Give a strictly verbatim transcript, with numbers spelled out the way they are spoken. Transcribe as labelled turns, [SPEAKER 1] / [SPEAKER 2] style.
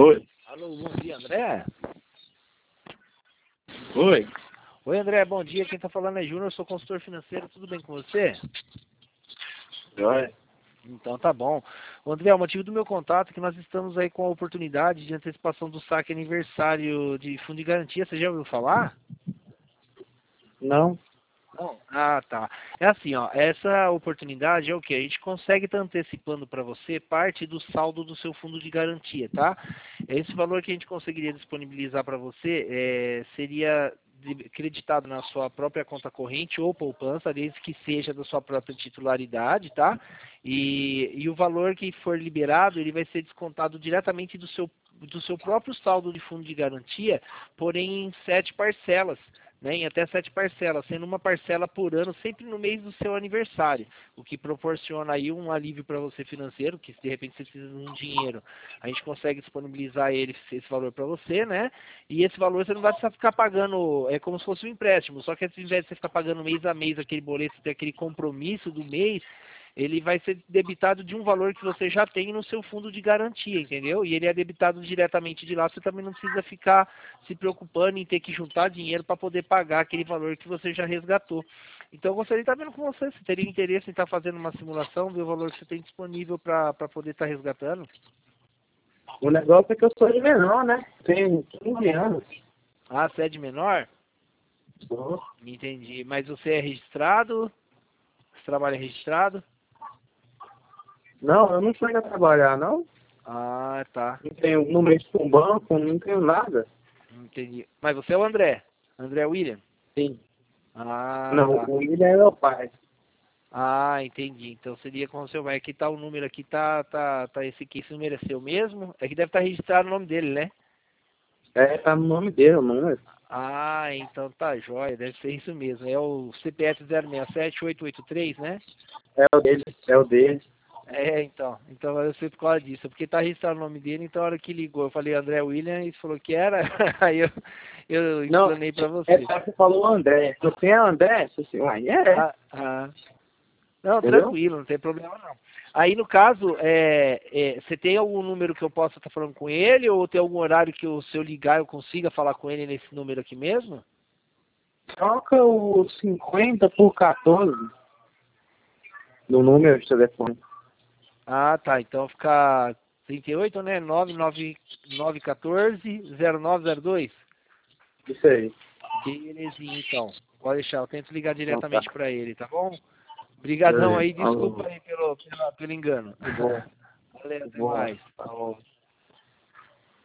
[SPEAKER 1] Oi.
[SPEAKER 2] Alô, bom dia, André.
[SPEAKER 1] Oi.
[SPEAKER 2] Oi, André, bom dia. Quem tá falando é Júnior, eu sou consultor financeiro. Tudo bem com você?
[SPEAKER 1] Joia.
[SPEAKER 2] Então tá bom. Ô, André, o motivo do meu contato é que nós estamos aí com a oportunidade de antecipação do saque aniversário de fundo de garantia. Você já ouviu falar?
[SPEAKER 1] Não.
[SPEAKER 2] Não? Ah, tá. É assim, ó, essa oportunidade é o que? A gente consegue estar antecipando para você parte do saldo do seu fundo de garantia, tá? Esse valor que a gente conseguiria disponibilizar para você é, seria de- creditado na sua própria conta corrente ou poupança, desde que seja da sua própria titularidade, tá? E, e o valor que for liberado, ele vai ser descontado diretamente do seu, do seu próprio saldo de fundo de garantia, porém em sete parcelas, né, em até sete parcelas, sendo uma parcela por ano, sempre no mês do seu aniversário, o que proporciona aí um alívio para você financeiro, que se de repente você precisa de um dinheiro, a gente consegue disponibilizar ele, esse valor para você, né, e esse valor você não vai precisar ficar pagando, é como se fosse um empréstimo, só que ao invés de você ficar pagando mês a mês aquele boleto, ter aquele compromisso do mês, ele vai ser debitado de um valor que você já tem no seu fundo de garantia, entendeu? E ele é debitado diretamente de lá, você também não precisa ficar se preocupando em ter que juntar dinheiro para poder pagar aquele valor que você já resgatou. Então, eu gostaria de estar vendo com você, se teria interesse em estar fazendo uma simulação, ver o valor que você tem disponível para poder estar resgatando.
[SPEAKER 1] O negócio é que eu sou de menor, né? Tenho quinze anos.
[SPEAKER 2] Ah, você é de menor?
[SPEAKER 1] Sou.
[SPEAKER 2] Entendi. Mas você é registrado? Você trabalha registrado?
[SPEAKER 1] Não, eu não chego a trabalhar, não.
[SPEAKER 2] Ah, tá.
[SPEAKER 1] Não tenho número de um banco, não tenho nada.
[SPEAKER 2] Entendi. Mas você é o André? André William?
[SPEAKER 1] Sim.
[SPEAKER 2] Ah,
[SPEAKER 1] Não,
[SPEAKER 2] tá.
[SPEAKER 1] o William é meu pai.
[SPEAKER 2] Ah, entendi. Então seria com o seu pai. Aqui tá o número aqui, tá, tá, tá esse aqui. Esse número é seu mesmo? É que deve estar registrado o nome dele, né?
[SPEAKER 1] É, tá no nome dele, o número.
[SPEAKER 2] Ah, então tá jóia. Deve ser isso mesmo. É o C P F zero seis sete oito oito três, né?
[SPEAKER 1] É o dele, é o dele.
[SPEAKER 2] É, então. Então eu sei por causa disso. Porque tá registrado o nome dele, então a hora que ligou, eu falei André William e falou que era. Aí eu, eu
[SPEAKER 1] Não,
[SPEAKER 2] explanei pra
[SPEAKER 1] é
[SPEAKER 2] você.
[SPEAKER 1] só que você falou André. Você é André? Você, uai, é,
[SPEAKER 2] Ah, ah. Não,
[SPEAKER 1] entendeu?
[SPEAKER 2] tranquilo, não tem problema não. Aí, no caso, é, é, você tem algum número que eu possa estar falando com ele, ou tem algum horário que eu, se eu ligar eu consiga falar com ele nesse número aqui mesmo?
[SPEAKER 1] Troca o cinquenta por quatorze no número de telefone.
[SPEAKER 2] Ah, tá, então fica trinta e oito, né? nove nove nove um quatro zero nove zero dois.
[SPEAKER 1] Isso aí.
[SPEAKER 2] Belezinha, então. Pode deixar, eu tento ligar
[SPEAKER 1] Então tá.
[SPEAKER 2] diretamente para ele, tá bom? Obrigadão
[SPEAKER 1] Beleza.
[SPEAKER 2] aí,
[SPEAKER 1] Alô.
[SPEAKER 2] desculpa aí pelo, pelo, pelo engano.
[SPEAKER 1] Tudo bom.
[SPEAKER 2] Valeu,
[SPEAKER 1] Tudo
[SPEAKER 2] até
[SPEAKER 1] bom.
[SPEAKER 2] mais.
[SPEAKER 1] Alô.